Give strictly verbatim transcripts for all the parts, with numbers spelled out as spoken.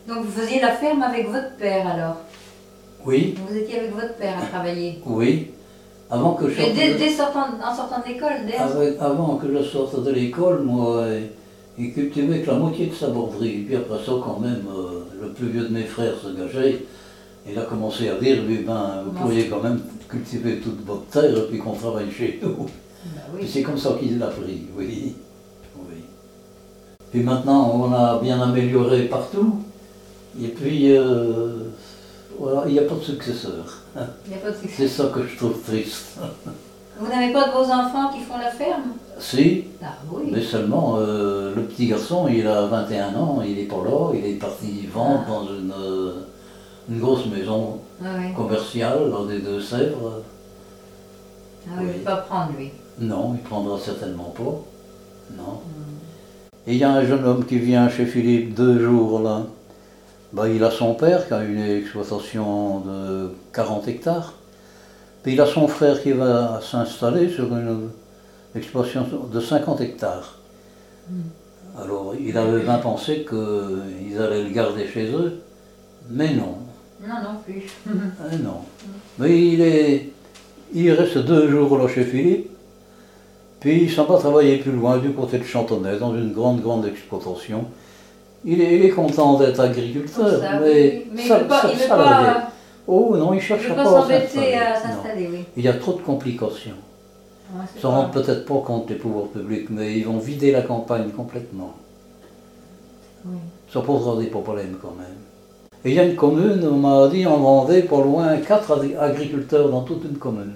Donc vous faisiez la ferme avec votre père alors? Oui. Vous étiez avec votre père à travailler? Oui. Avant que je sorte dès, de... dès sortant, en sortant de l'école dès... Avec, avant que je sorte de l'école, moi, il cultivait que la moitié de sa borderie. Et puis après ça, quand même, euh, le plus vieux de mes frères s'engageait. Il a commencé à dire, lui, ben, vous pourriez quand même cultiver toute votre terre et puis qu'on travaille chez nous. Ben oui. Puis c'est comme ça qu'il l'a pris, oui. oui. Puis maintenant, on a bien amélioré partout. Et puis, euh, voilà, il n'y a pas de successeur. Il n'y a pas de successeur. C'est ça que je trouve triste. Vous n'avez pas de vos enfants qui font la ferme? Si, ah, oui. mais seulement euh, le petit garçon, il a vingt et un ans, il n'est pas là, il est parti vendre ah. dans une, euh, une grosse maison ah, oui. commerciale dans les Deux-Sèvres. Ah oui, oui. Il ne va pas prendre lui? Non, il ne prendra certainement pas. Non. Mm. Et il y a un jeune homme qui vient chez Philippe deux jours là. Ben, il a son père qui a une exploitation de quarante hectares. Puis il a son frère qui va s'installer sur une exploitation de cinquante hectares. Mm. Alors il avait bien pensé qu'ils allaient le garder chez eux, mais non. Non, non plus. eh non. Mm. Mais il, est, il reste deux jours là chez Philippe, puis il s'en va travailler plus loin du côté de Chantonnay, dans une grande, grande exploitation. Il est, il est content d'être agriculteur, ça, mais, oui. mais ça, il ne ça, veut ça, pas... Oh non, il ne cherche pas, pas s'embêter à s'installer, oui. Il y a trop de complications. Ouais, ils ne s'en rendent peut-être pas compte les pouvoirs publics, mais ils vont vider la campagne complètement. Oui. Ça posera des problèmes quand même. Et il y a une commune, on m'a dit en Vendée, pas loin, quatre agriculteurs dans toute une commune.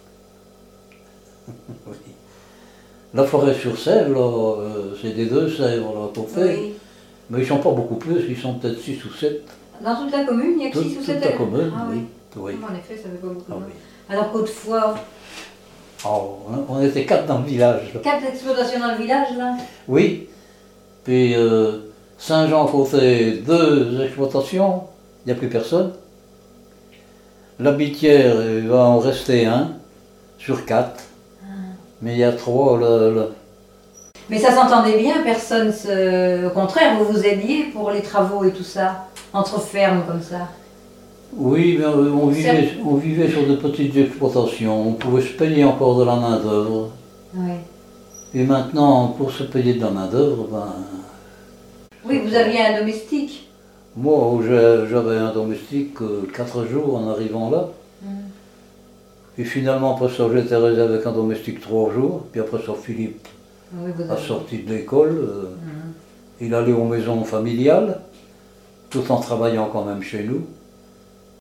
oui. La Forêt-sur-Sèvre, euh, c'est des Deux-Sèvres qu'on fait, oui. mais ils ne sont pas beaucoup plus, ils sont peut-être six ou sept. Dans toute la commune, il n'y a que six ou sept? Toute la commune, ah, oui. oui. En effet, ça ne fait pas beaucoup. Ah, oui. Alors qu'autrefois... Oh, on était quatre dans le village. Là. Quatre exploitations dans le village, là? Oui. Puis euh, Saint-Jean-Côté, deux exploitations, il n'y a plus personne. La Bitière, il va en rester un sur quatre. Ah. Mais il y a trois, le, le... Mais ça s'entendait bien, personne se... Au contraire, vous vous aidiez pour les travaux et tout ça, entre fermes comme ça. Oui, mais on vivait, on vivait sur de petites exploitations, on pouvait se payer encore de la main d'œuvre. Oui. Et maintenant, pour se payer de la main d'œuvre, ben... Oui, vous aviez un domestique. Moi, j'avais un domestique euh, quatre jours en arrivant là. Mm. Et finalement, après ça, j'étais resté avec un domestique trois jours. Puis après ça, Philippe oui, vous avez... a sorti de l'école. Euh, mm. Il allait aux maisons familiales, tout en travaillant quand même chez nous.